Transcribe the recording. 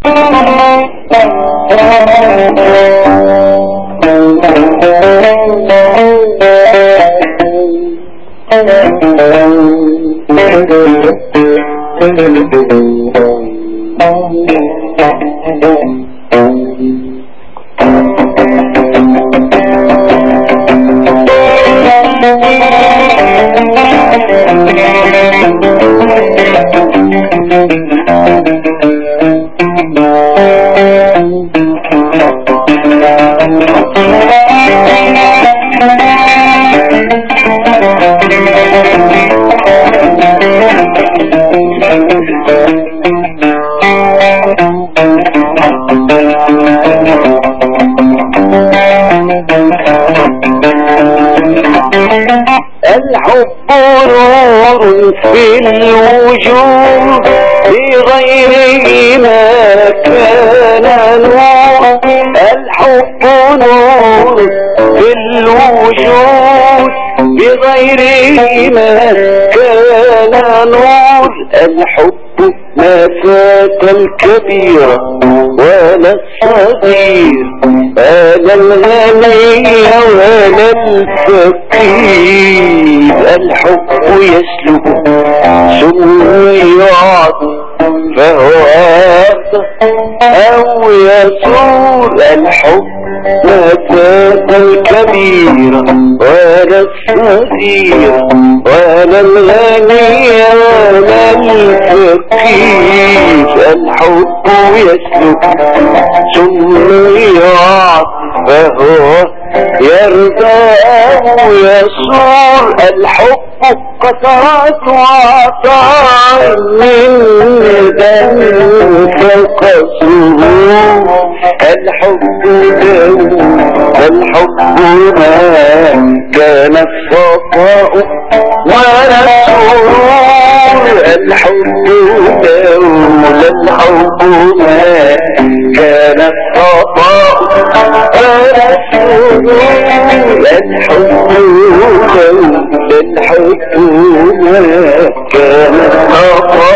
الحب نور في الوجود بغيره ما كان نور. الحب نور في الوجود بغيره ما كان نور. الحب ما فات الكبير ولا الصغير ولا الغني ولا الفقير. الحب يسلب ثم يعطي فهو أرض أو يسور. الحب ما فات الكبير ولا الصغير ولا الغني ولا الفقير. الحب يسلك ثم يعطي فهو يرضى أو يسور. الحب قطرات وعطاء من دم فوق السرور. الحب دم الحب ما كان الصفاء ولا السرور. الحب دولة الحب ما كان الصفاء ولا السرور. الحب دولة الحب ما كان الصفاء